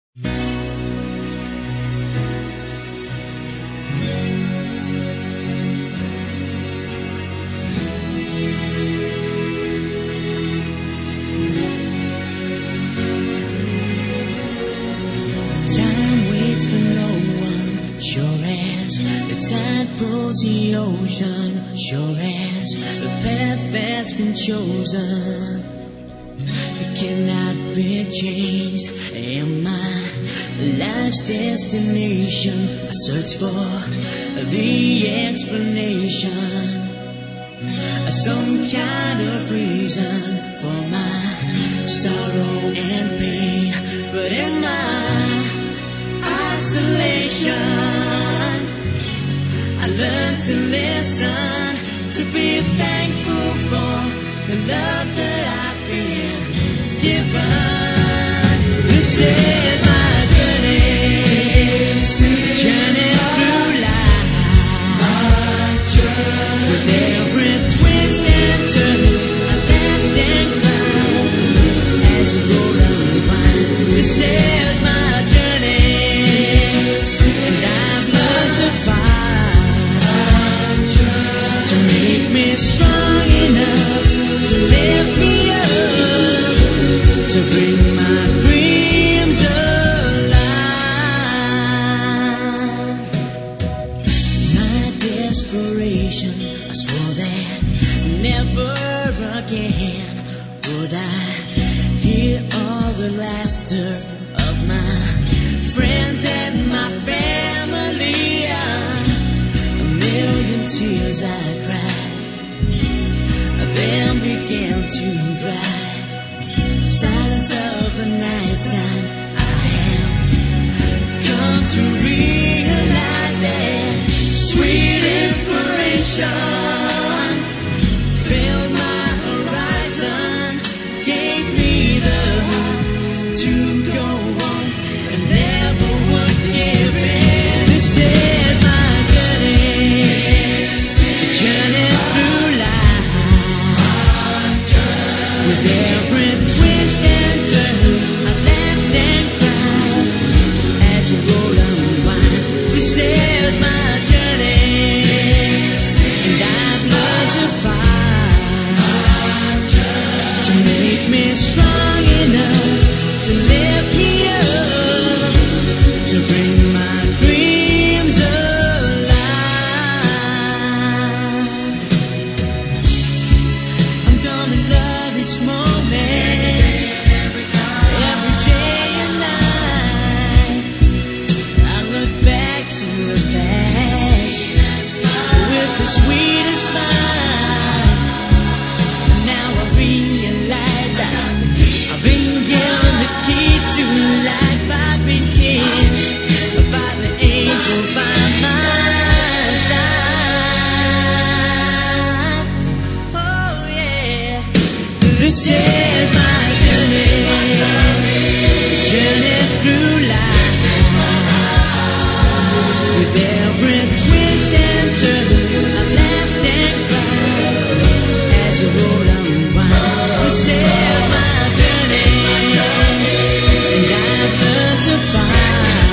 Time waits for no one, sure as the tide pulls the ocean, sure as the path that's been chosen. It cannot be changed, and my life's destination, I search for the explanation, some kind of reason for my sorrow and pain. But in my isolation, I learned to listen, to be thankful for the love that I've been given. This is my journey, journey through life, with every twist and turn, I laughed and cried as the road unwinds. This is my journey, and I've learned to fight, to make me strong enough to lift me up, to bring my dreams alive. My desperation, I swore that never again would I hear all the laughter of my friends and my family. A million tears I cried, then began to dry. Silence of the nighttime, I have come to realize that sweet inspiration filled my horizon, gave me the hope to go on and never would give in. This is my journey, journey through life, with every twist and turn, I laughed and cried as the road unwinds. This is my journey, and I've learned to fight, to make me strong enough to lift me up, to bring my dreams alive. I'm gonna love each moment, every day and night. I look back to the past with the sweetest smile. And now I realize I've been given the key to life. I've been kissed by the angel by my side. Oh yeah, this is my journey, journey through life, with every twist and turn, I laughed and cried as the road unwinds. This is my journey, and I've learned to fight,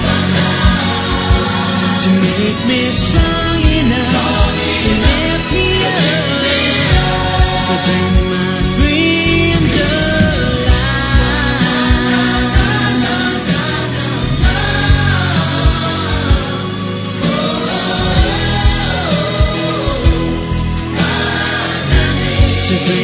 to make me strong enough to lift me up, to bring my dreams alive, to bring